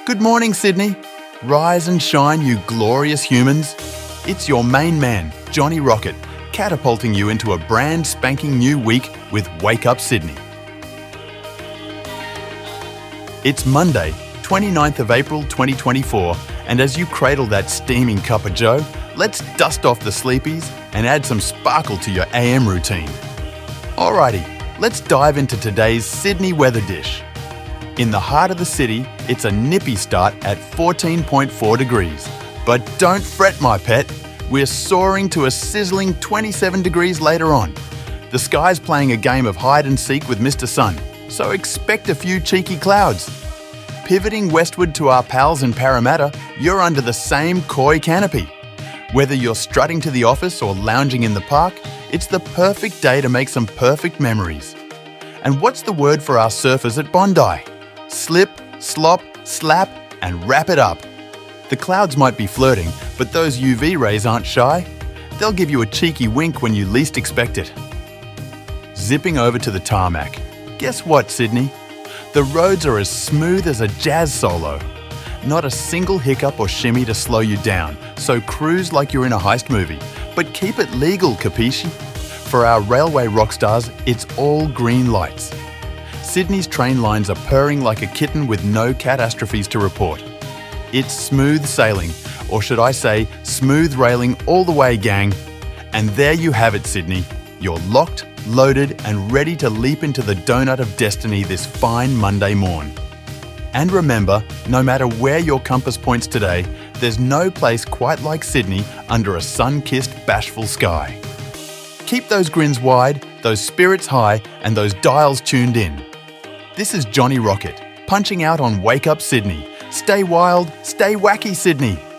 Good morning, Sydney. Rise and shine, you glorious humans. It's your main man, Johnny Rocket, catapulting you into a brand spanking new week with Wake Up Sydney. It's Monday, 29th of April 2024, and as you cradle that steaming cup of joe, let's dust off the sleepies and add some sparkle to your AM routine. Alrighty, let's dive into today's Sydney weather dish. In the heart of the city, it's a nippy start at 14.4 degrees. But don't fret, my pet. We're soaring to a sizzling 27 degrees later on. The sky's playing a game of hide and seek with Mr. Sun, so expect a few cheeky clouds. Pivoting westward to our pals in Parramatta, you're under the same koi canopy. Whether you're strutting to the office or lounging in the park, it's the perfect day to make some perfect memories. And what's the word for our surfers at Bondi? Slip, slop, slap, and wrap it up. The clouds might be flirting, but those UV rays aren't shy. They'll give you a cheeky wink when you least expect it. Zipping over to the tarmac. Guess what, Sydney? The roads are as smooth as a jazz solo. Not a single hiccup or shimmy to slow you down, so cruise like you're in a heist movie. But keep it legal, capisci? For our railway rock stars, it's all green lights. Sydney's train lines are purring like a kitten with no catastrophes to report. It's smooth sailing, or should I say, smooth railing all the way, gang. And there you have it, Sydney. You're locked, loaded, and ready to leap into the donut of destiny this fine Monday morn. And remember, no matter where your compass points today, there's no place quite like Sydney under a sun-kissed, bashful sky. Keep those grins wide, those spirits high, and those dials tuned in. This is Johnny Rocket, punching out on Wake Up Sydney. Stay wild, stay wacky, Sydney.